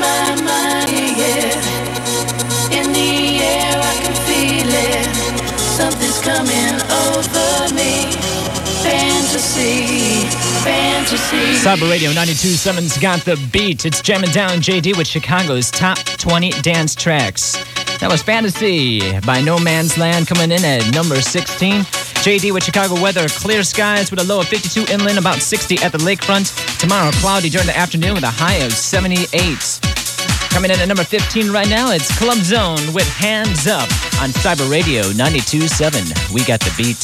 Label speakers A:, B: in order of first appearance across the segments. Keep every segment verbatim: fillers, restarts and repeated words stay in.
A: my mind, yeah. In the air, I can feel it. Something's coming over me. Fantasy, fantasy.
B: Cyber Radio ninety-two point seven's got the beat. It's jamming down J D with Chicago's top twenty dance tracks. That was Fantasy by No Man's Land coming in at number sixteen. J D with Chicago weather. Clear skies with a low of fifty-two inland, about sixty at the lakefront. Tomorrow, cloudy during the afternoon with a high of seventy-eight. Coming in at number fifteen right now, it's Club Zone with Hands Up on Cyber Radio ninety-two point seven. We got the beat.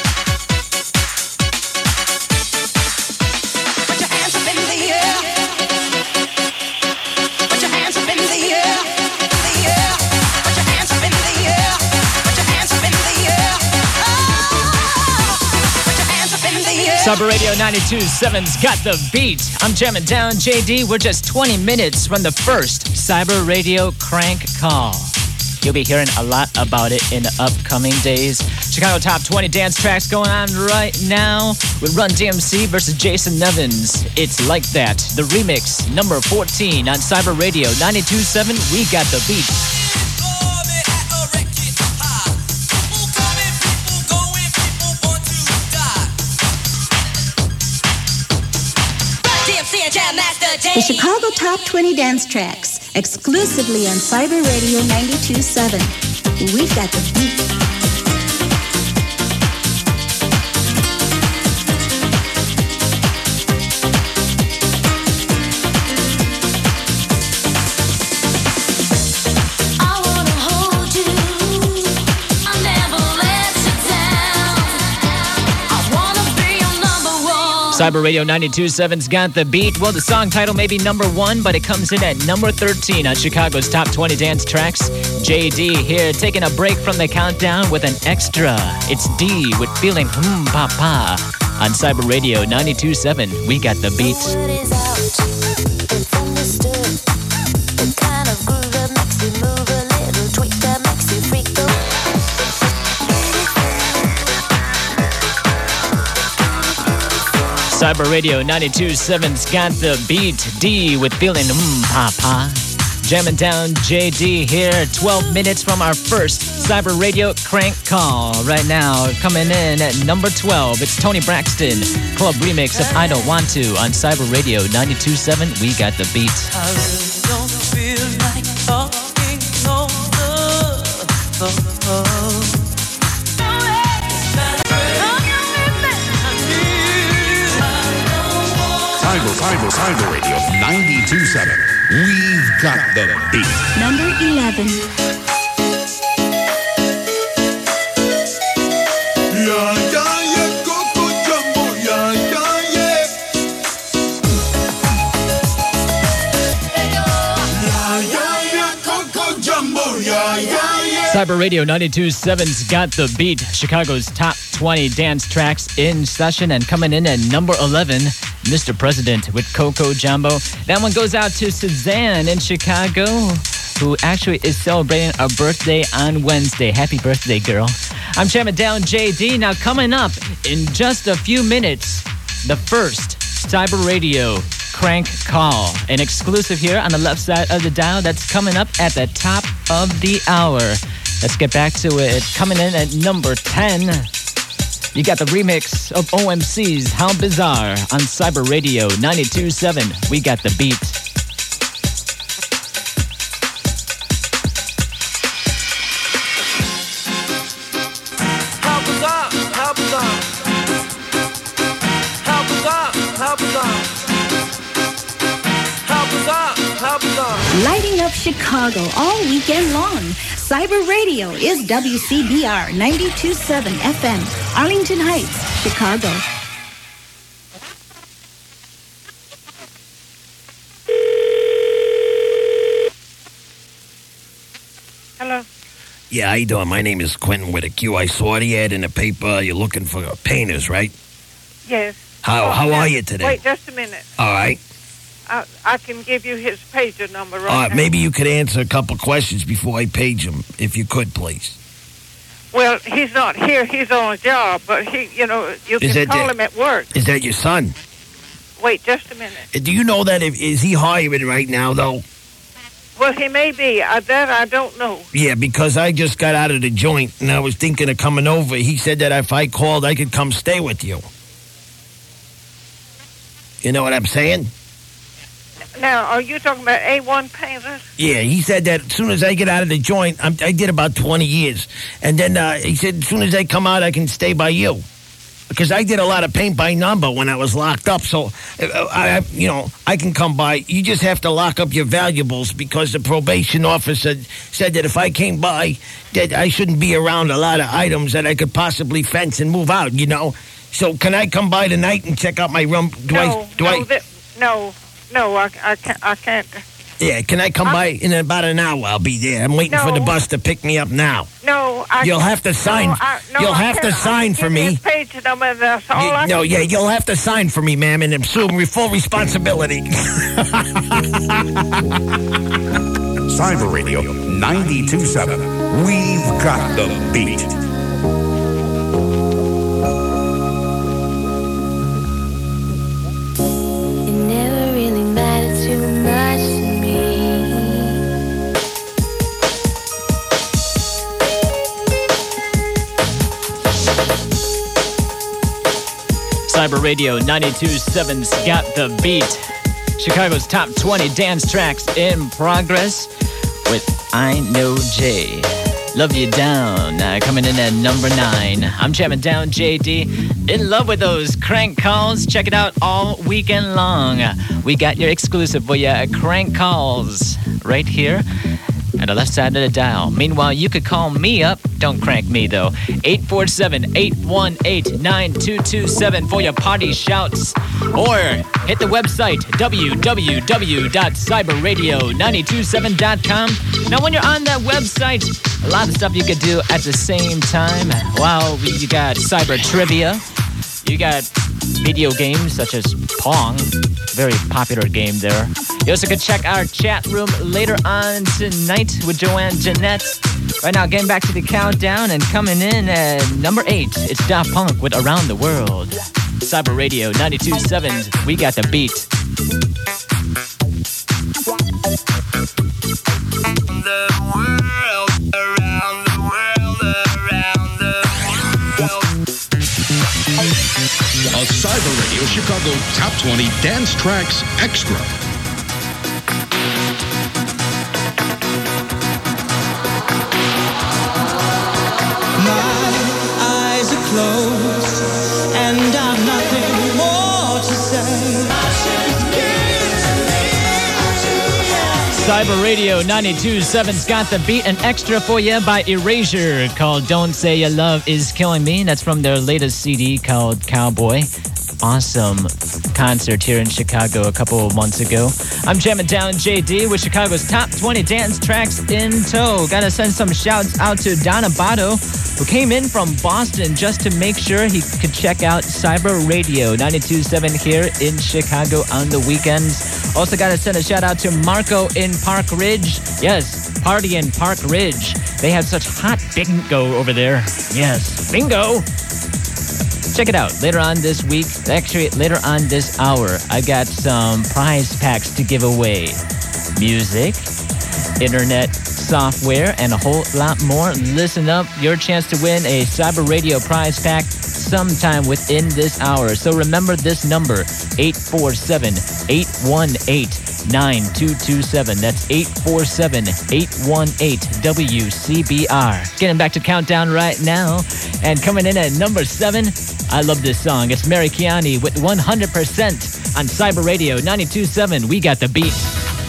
B: Cyber Radio ninety-two point seven's got the beat. I'm jamming down J D. We're just twenty minutes from the first Cyber Radio crank call. You'll be hearing a lot about it in the upcoming days. Chicago Top twenty dance tracks going on right now with Run D M C versus Jason Nevins. It's Like That. The remix, number fourteen on Cyber Radio ninety-two point seven. We got the beat.
C: The Chicago Top twenty Dance Tracks, exclusively on Cyber Radio ninety-two point seven. We've got the beat.
B: Cyber Radio ninety-two point seven's got the beat. Well, the song title may be number one, but it comes in at number thirteen on Chicago's Top twenty Dance Tracks. J D here, taking a break from the countdown with an extra. It's D with Feeling Hmm Papa on Cyber Radio ninety-two point seven. We got the beat. Cyber Radio ninety-two point seven's got the beat. D with Feeling Mmm Papa. Jamming down J D here. twelve minutes from our first Cyber Radio crank call. Right now, coming in at number twelve, it's Tony Braxton. Club remix of I Don't Want To on Cyber Radio ninety-two point seven. We got the beat.
A: I really don't feel like talking over the phone.
D: Cyber, Cyber, Cyber Radio ninety-two point seven. We've got the beat.
C: Number eleven.
E: Yeah, yeah, yeah, Coco Jumbo, yeah, yeah, yeah. Yeah, yeah, yeah, Coco Jumbo, yeah, yeah, yeah.
B: Cyber Radio ninety-two point seven's got the beat. Chicago's top twenty dance tracks in session, and coming in at number eleven, Mister President with Coco Jumbo. That one goes out to Suzanne in Chicago, who actually is celebrating a birthday on Wednesday. Happy birthday, girl. I'm jamming down J D. Now coming up in just a few minutes, the first Cyber Radio crank call. An exclusive here on the left side of the dial that's coming up at the top of the hour. Let's get back to it. Coming in at number ten, you got the remix of O M C's How Bizarre on Cyber Radio ninety-two point seven. We got the beat.
A: How bizarre, how bizarre. How bizarre, how bizarre. How bizarre, how bizarre.
C: Lighting up Chicago all weekend long. Cyber Radio is W C B R ninety-two point seven F M, Arlington Heights, Chicago.
F: Hello.
G: Yeah, how you doing? My name is Quentin with a Q. I saw the ad in the paper. You're looking for painters, right?
F: Yes.
G: How
F: Oh,
G: how
F: now-
G: are you today?
F: Wait just a minute.
G: All right.
F: I, I can give you his pager number right
G: All right,
F: now.
G: maybe you could answer a couple questions before I page him, if you could, please.
F: Well, he's not here. He's on a job, but he, you know, you
G: Is
F: can
G: that
F: call
G: the-
F: him at work.
G: Is that your son?
F: Wait just a minute.
G: Uh, Do you know that? If, is he hiring right now, though?
F: Well, he may be. Uh, that I don't know.
G: Yeah, because I just got out of the joint, and I was thinking of coming over. He said that if I called, I could come stay with you. You know what I'm saying?
F: Now, are you talking about A one painters?
G: Yeah, he said that as soon as I get out of the joint, I'm, I did about twenty years. And then uh, he said as soon as I come out, I can stay by you. Because I did a lot of paint by number when I was locked up. So, uh, I, you know, I can come by. You just have to lock up your valuables because the probation officer said that if I came by, that I shouldn't be around a lot of items that I could possibly fence and move out, you know. So can I come by tonight and check out my room? Do
F: no,
G: I, do
F: no,
G: I,
F: that, no, no, I, I, can't, I can't.
G: Yeah, can I come
F: I'm,
G: by in about an hour? I'll be there. I'm waiting
F: no,
G: for the bus to pick me up now.
F: No, I
G: You'll have to sign.
F: No, I, no,
G: you'll
F: I
G: have to
F: can't.
G: sign for me.
F: Page number, and that's all
G: You-
F: I
G: no,
F: can
G: yeah,
F: do.
G: you'll have to sign for me, ma'am, and assume full responsibility.
D: Cyber Radio ninety-two point seven. We've got the beat.
A: It never really mattered too much to me.
B: Cyber Radio ninety-two point seven's got the beat. Chicago's top twenty dance tracks in progress with I Know Jay. Love You Down, uh, coming in at number nine. I'm jamming down J D. In love with those crank calls. Check it out all weekend long. We got your exclusive for you, crank calls, right here at the left side of the dial. Meanwhile, you could call me up. Don't crank me, though. eight four seven, eight one eight, nine two two seven for your party shouts. Or hit the website, w w w dot cyber radio nine two seven dot com. Now, when you're on that website, a lot of stuff you could do at the same time. Wow, you got cyber trivia. You got video games such as Pong. Very popular game there. You also could check our chat room later on tonight with Joanne Jeanette. Right now, getting back to the countdown and coming in at number eight, it's Daft Punk with Around the World. Cyber Radio ninety-two point seven, we got the beat.
E: The world, around the world, around the world.
D: A Cyber Radio Chicago Top twenty Dance Tracks Extra.
H: Eyes are closed, and I've nothing more to say.
B: Cyber Radio ninety-two point seven's got the beat, an extra for you by Erasure called Don't Say Your Love Is Killing Me. That's from their latest C D called Cowboy. Awesome concert here in Chicago a couple of months ago. I'm jamming down J D with Chicago's top twenty dance tracks in tow. Gotta send some shouts out to Donna Bato, who came in from Boston just to make sure he could check out Cyber Radio ninety-two point seven here in Chicago on the weekends. Also gotta send a shout out to Marco in Park Ridge. Yes, party in Park Ridge. They have such hot bingo over there. Yes, bingo! Check it out later on this week. Actually, later on this hour, I got some prize packs to give away. Music, internet software, and a whole lot more. Listen up, your chance to win a Cyber Radio prize pack sometime within this hour. So remember this number, eight four seven, eight one eight, nine two two seven. That's eight four seven, eight one eight, W C B R. Getting back to countdown right now. And coming in at number seven, I love this song. It's Mary Kiani with one hundred percent on Cyber Radio ninety-two point seven. We got the beat.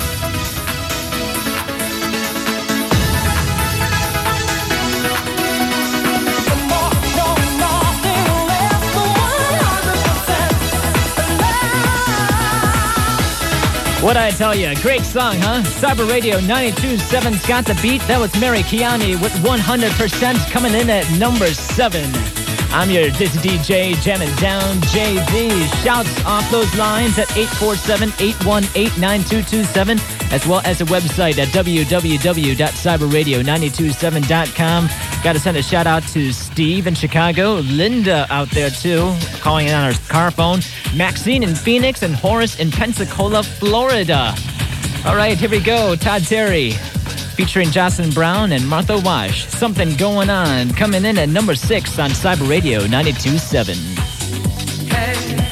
B: What'd I tell you? Great song, huh? Cyber Radio ninety-two point seven's got the beat. That was Mary Kiani with one hundred percent coming in at number seven. I'm your Dizzy D J, jamming down J D. Shouts off those lines at eight four seven, eight one eight, nine two two seven, as well as the website at w w w dot cyber radio nine two seven dot com. Got to send a shout out to Steve in Chicago, Linda out there too, calling in on her car phone, Maxine in Phoenix, and Horace in Pensacola, Florida. All right, here we go. Todd Terry featuring Jocelyn Brown and Martha Wash. Something Going On, coming in at number six on Cyber Radio ninety-two point seven.
H: Hey.